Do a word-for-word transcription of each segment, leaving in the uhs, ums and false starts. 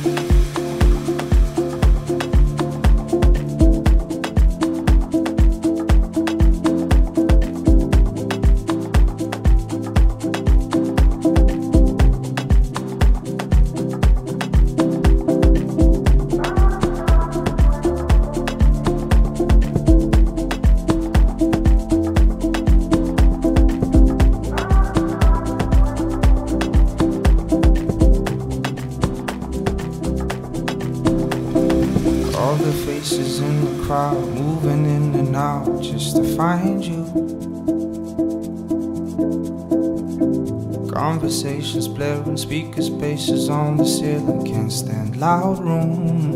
All the faces in the crowd, moving in and out just to find you. Conversations blaring, speaker spaces on the ceiling, can't stand loud rooms.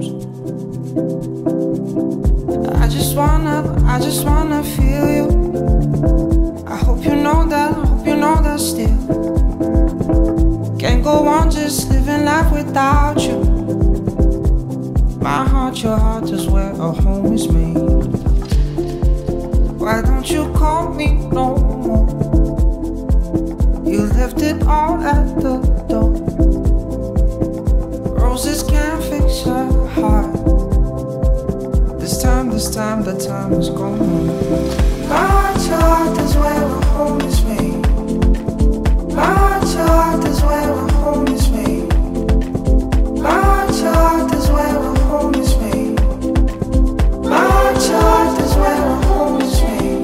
I just wanna, I just wanna feel you. I hope you know that, I hope you know that still. Can't go on just living life without you. My heart, your heart is where a home is made. Why don't you call me no more? You left it all at the door. Roses can't fix your heart. This time, this time, the time is gone. My heart, your heart is where a home is made. My heart, your heart is where a home is made. My heart, your heart is where a home is made. My heart, your heart is where a home is made.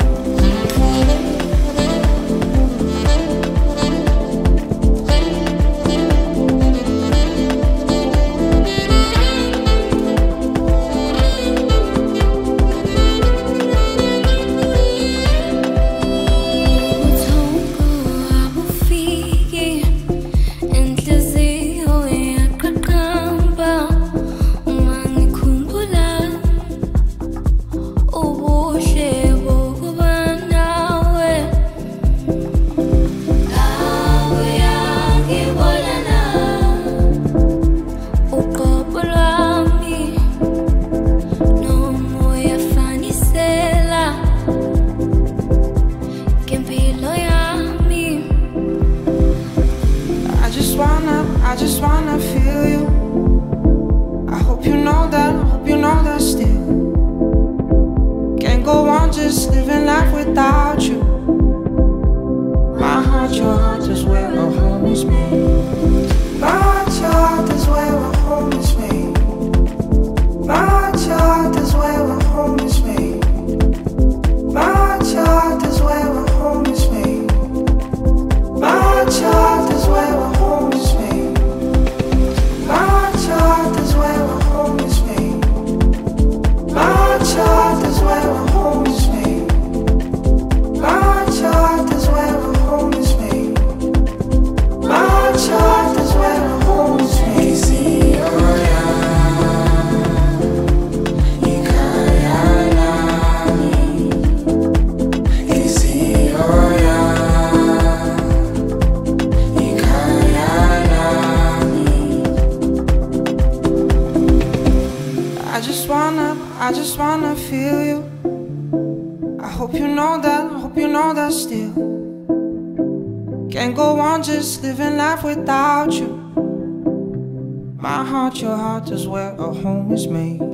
I just wanna feel you. I hope you know that, I hope you know that still. Can't go on just living life without you. My heart, your heart is where a home is made. My heart, your heart is where a home is made. My heart, your heart is where a home is made. My heart, your heart is where a home is made. My heart, your heart is where a home is made. My heart, your heart is where a home is made. My heart, your heart is where a home is made. My heart, your heart is where a home is made. My heart, your heart is where a home is made. Easy, oh yeah. Ikayala. Easy, oh yeah. Ikayala. I just wanna, I just wanna feel you. I hope you know that, I hope you know that still. Can't go on just living life without you. My heart, your heart is where a home is made.